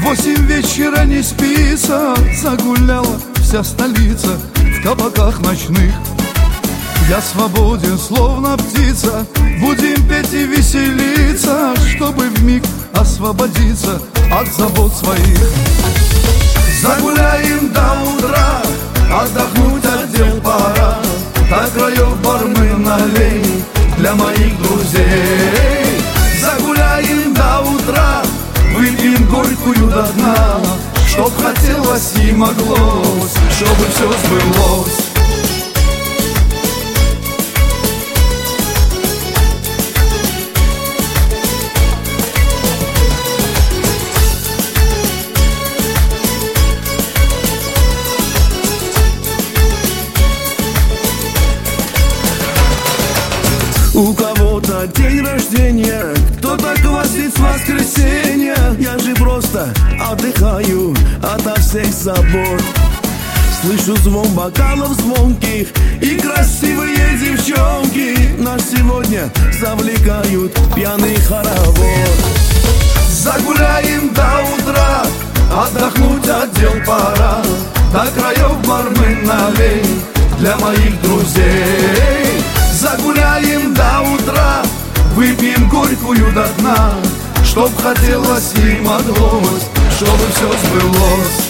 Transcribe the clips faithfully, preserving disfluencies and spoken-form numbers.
Восемь вечера не спится, загуляла вся столица в кабаках ночных. Я свободен, словно птица, будем петь и веселиться, чтобы вмиг освободиться от забот своих. Загуляем до утра, отдохнуть от дел пора, до краев бармы налей для моих друзей. Загуляем до утра, выпьем горькую до дна, чтоб хотелось и моглось, чтобы все сбылось. У кого-то день рождения, кто-то квасит с воскресенья. Я же просто отдыхаю ото всех забот. Слышу звон бокалов звонких, и красивые девчонки нас сегодня завлекают пьяный хоровод. Загуляем до утра, отдохнуть от дел пора, до краев бармы налей для моих друзей. Загуляем до утра, выпьем горькую до дна, чтоб хотелось и моглось, чтобы все сбылось.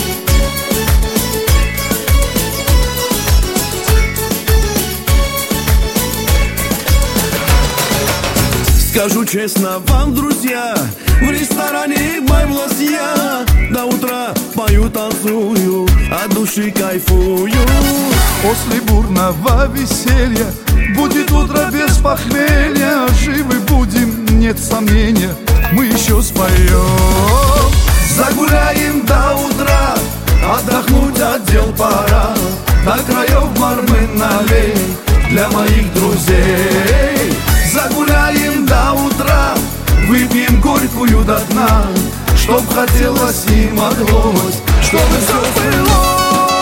Скажу честно вам, друзья, в ресторане баймлос я до утра пою, танцую, от души кайфую. После бурного веселья будет утро без похмелья. Живы будем, нет сомнения, мы еще споем. Загуляем до утра, отдохнуть от дел пора, до краев бармы налей для моих друзей. Загуляем до утра, выпьем горькую до дна, чтоб хотелось и моглось, чтобы все сбылось.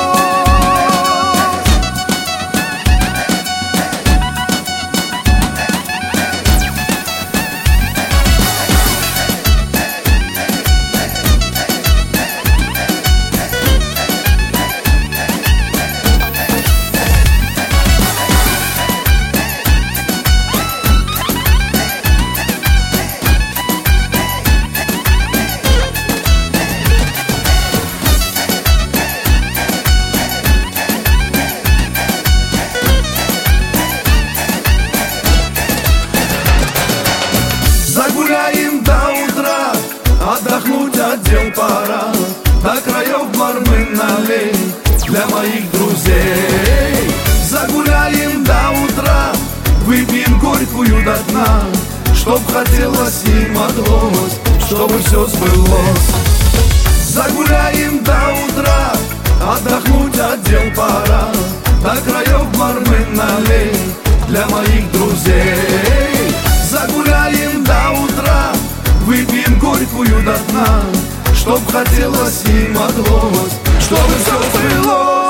Загуляем до утра, отдохнуть от дел пора, до краев бармы налей для моих друзей. Загуляем до утра, выпьем горькую до дна, чтоб хотелось и моглось, чтобы все сбылось. Загуляем до утра, отдохнуть от дел пора, до краев бармы налей для моих друзей. Загуляем до утра, выпьем горькую до дна, чтоб хотелось и моглось, чтобы все сбылось.